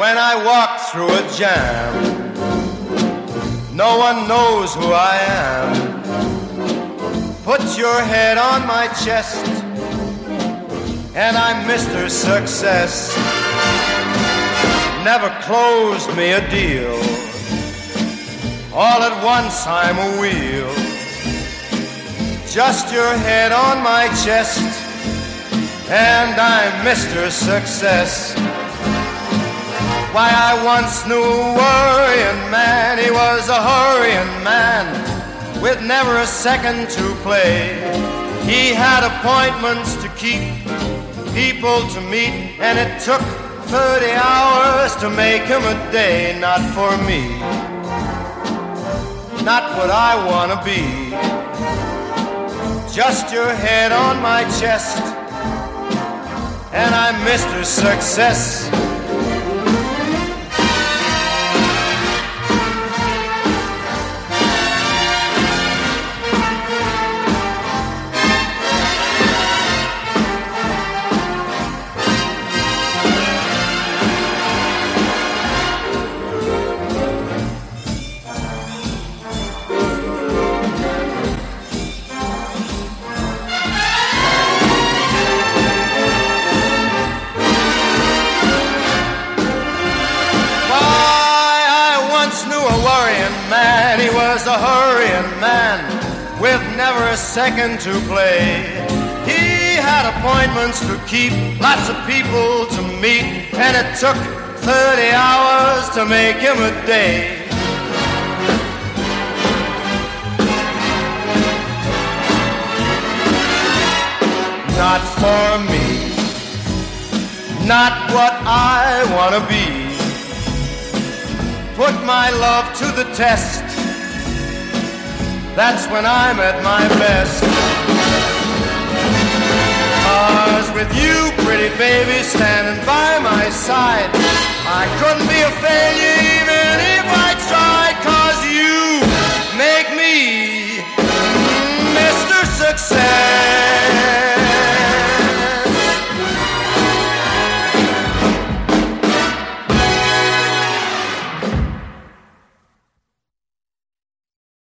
when I walk through a jam. No one knows who I am. Put your head on my chest, and I'm Mr. Success. Never closed me a deal. All at once I'm a wheel. Just your head on my chest, and I'm Mr. Success. Why, I once knew a worrying man. He was a hurrying man with never a second to play. He had appointments to keep, people to meet, and it took 30 hours to make him a day. Not for me, not what I want to be. Just your head on my chest, and I'm Mr. Success. He was a hurrying man with never a second to play. He had appointments to keep, lots of people to meet, and it took 30 hours to make him a day. Not for me, not what I want to be. Put my love to the test, that's when I'm at my best. 'Cause with you, pretty baby, standing by my side, I couldn't